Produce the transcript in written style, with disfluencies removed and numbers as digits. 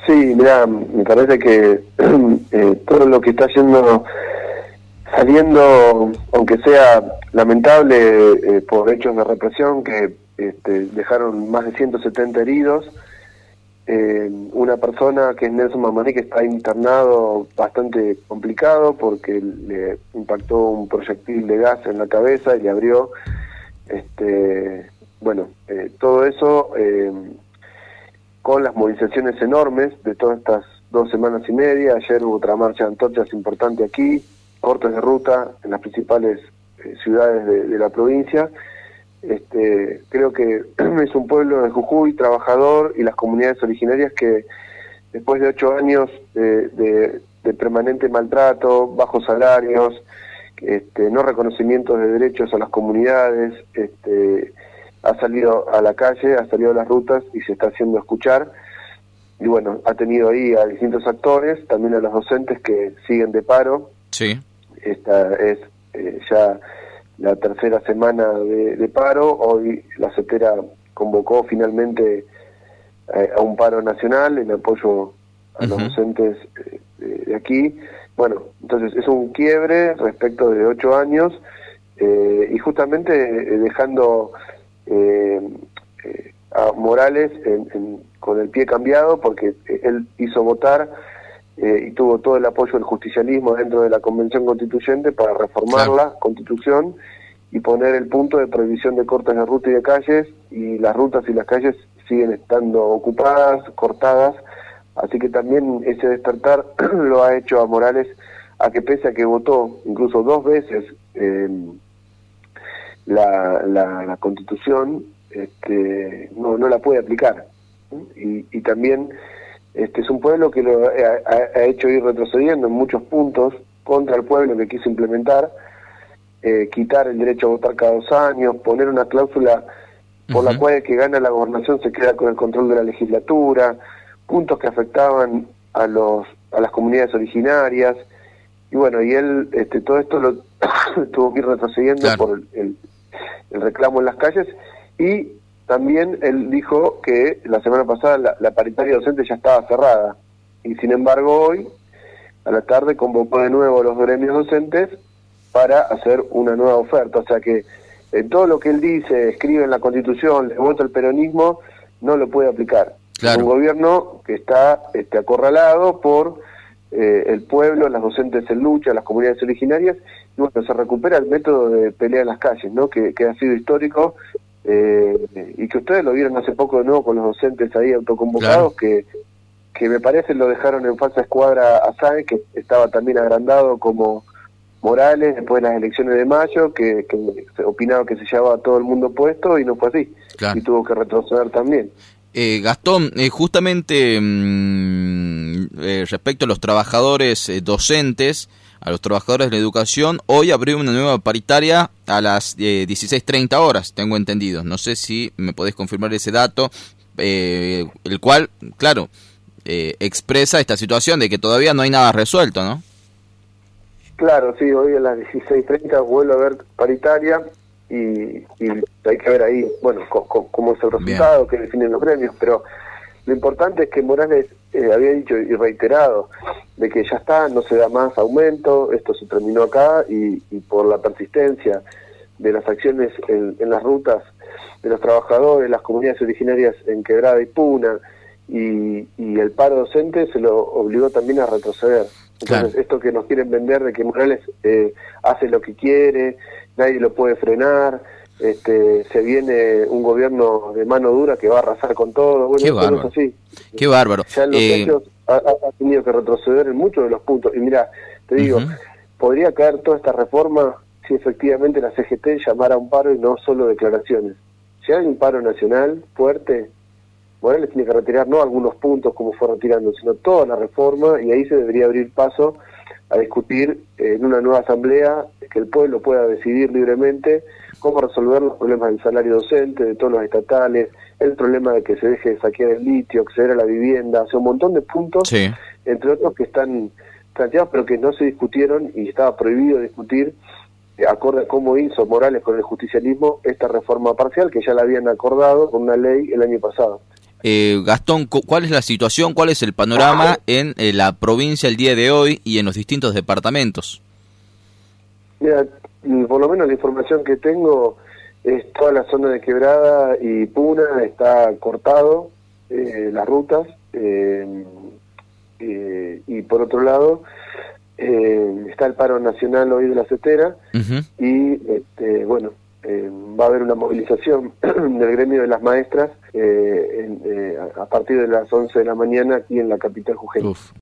Sí, mira, me parece que todo lo que está saliendo, aunque sea lamentable por hechos de represión que dejaron más de 170 heridos, una persona que es Nelson Mamaní, que está internado bastante complicado porque le impactó un proyectil de gas en la cabeza y le abrió, todo eso con las movilizaciones enormes de todas estas 2 semanas y media. Ayer hubo otra marcha de antorchas importante aquí, cortes de ruta en las principales ciudades de la provincia. Creo que es un pueblo de Jujuy trabajador, y las comunidades originarias que después de 8 años de permanente maltrato, bajos salarios, no reconocimientos de derechos a las comunidades, ha salido a la calle, ha salido a las rutas y se está haciendo escuchar. Y bueno, ha tenido ahí a distintos actores, también a los docentes que siguen de paro. Sí. Esta es ya la tercera semana de paro. Hoy la CETERA convocó finalmente a un paro nacional en apoyo a los docentes de aquí. Bueno, entonces es un quiebre respecto de 8 años y justamente dejando a Morales con el pie cambiado, porque él hizo votar y tuvo todo el apoyo del justicialismo dentro de la Convención Constituyente para reformar la Constitución y poner el punto de prohibición de cortes de ruta y de calles, y las rutas y las calles siguen estando ocupadas, cortadas, así que también ese despertar lo ha hecho a Morales a que, pese a que votó incluso 2 veces la Constitución, no la puede aplicar. Y también es un pueblo que lo ha hecho ir retrocediendo en muchos puntos contra el pueblo que quiso implementar, quitar el derecho a votar cada 2 años, poner una cláusula por la cual el que gana la gobernación se queda con el control de la legislatura, puntos que afectaban a las comunidades originarias. Y bueno, y él todo esto lo tuvo que ir retrocediendo por el reclamo en las calles. Y también él dijo que la semana pasada la paritaria docente ya estaba cerrada, y sin embargo hoy a la tarde convocó de nuevo a los gremios docentes para hacer una nueva oferta. O sea que todo lo que él dice, escribe en la Constitución, le vota el peronismo, no lo puede aplicar. Es un gobierno que está acorralado por el pueblo, las docentes en lucha, las comunidades originarias, y bueno, se recupera el método de pelea en las calles, ¿no? Que ha sido histórico, y que ustedes lo vieron hace poco de nuevo con los docentes ahí autoconvocados, que me parece lo dejaron en falsa escuadra a Sáenz, que estaba también agrandado como Morales después de las elecciones de mayo, que se opinaba que se llevaba a todo el mundo puesto, y no fue así, y tuvo que retroceder también. Gastón, justamente respecto a los trabajadores docentes, a los trabajadores de la educación, hoy abrió una nueva paritaria a las 16:30 horas, tengo entendido. No sé si me podés confirmar ese dato, el cual, claro, expresa esta situación de que todavía no hay nada resuelto, ¿no? Claro, sí, hoy a las 16:30 vuelve a haber paritaria, y hay que ver ahí, bueno, cómo es el resultado, qué definen los gremios, pero lo importante es que Morales había dicho y reiterado de que ya está, no se da más aumento, esto se terminó acá, y por la persistencia de las acciones en las rutas de los trabajadores, las comunidades originarias en Quebrada y Puna, y el paro docente se lo obligó también a retroceder. Entonces, esto que nos quieren vender de que Morales hace lo que quiere, nadie lo puede frenar, se viene un gobierno de mano dura que va a arrasar con todo. Bueno, eso no es así. Qué bárbaro. Ya en los hechos ha tenido que retroceder en muchos de los puntos. Y mira, te digo, podría caer toda esta reforma si efectivamente la CGT llamara a un paro y no solo declaraciones. Si hay un paro nacional fuerte, Morales tiene que retirar no algunos puntos como fue retirando, sino toda la reforma, y ahí se debería abrir paso a discutir en una nueva asamblea, que el pueblo pueda decidir libremente cómo resolver los problemas del salario docente, de todos los estatales, el problema de que se deje de saquear el litio, acceder a la vivienda, o sea, un montón de puntos, entre otros que están planteados pero que no se discutieron, y estaba prohibido discutir, acorde a cómo hizo Morales con el justicialismo esta reforma parcial, que ya la habían acordado con una ley el año pasado. Gastón, ¿cuál es la situación, cuál es el panorama en la provincia el día de hoy y en los distintos departamentos? Mira, por lo menos la información que tengo es toda la zona de Quebrada y Puna está cortado, las rutas, y por otro lado está el paro nacional hoy de la CETERA. Y bueno, va a haber una movilización del gremio de las maestras a partir de las 11 de la mañana aquí en la capital jujeña.